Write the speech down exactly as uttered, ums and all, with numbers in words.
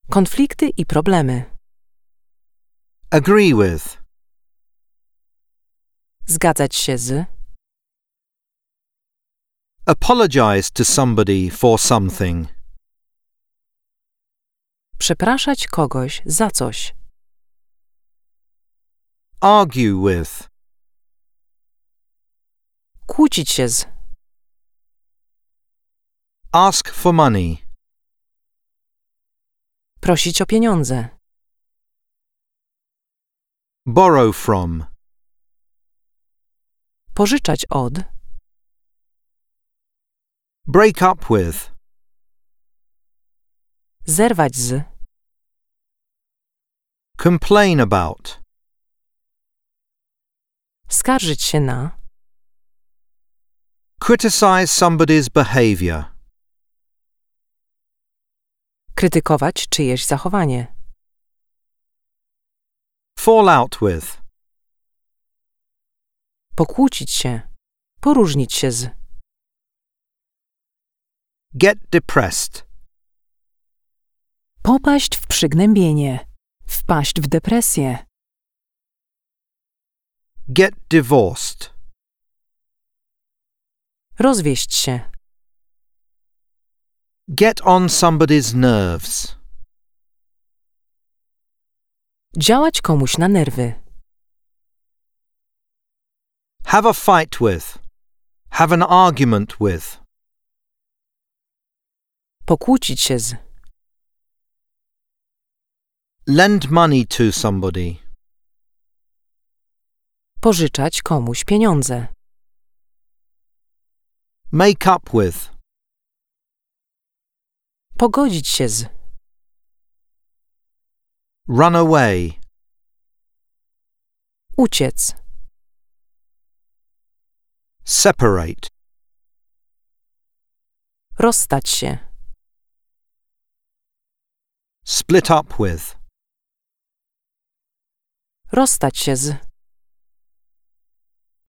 Konflikty i problemy. Agree with. Zgadzać się z. Apologize to somebody for something. Przepraszać kogoś za coś. Argue with. Kłócić się z. Ask for money. Prosić o pieniądze. Borrow from. Pożyczać od. Break up with. Zerwać z. Complain about. Skarżyć się na. Criticize somebody's behavior. Krytykować czyjeś zachowanie. Fall out with. Pokłócić się. Poróżnić się z. Get depressed. Popaść w przygnębienie. Wpaść w depresję. Get divorced. Rozwieść się. Get on somebody's nerves. Działać komuś na nerwy. Have a fight with. Have an argument with. Pokłócić się z. Lend money to somebody. Pożyczać komuś pieniądze. Make up with. Pogodzić się z. Run away. Uciec. Separate. Rozstać się. Split up with. Rozstać się z.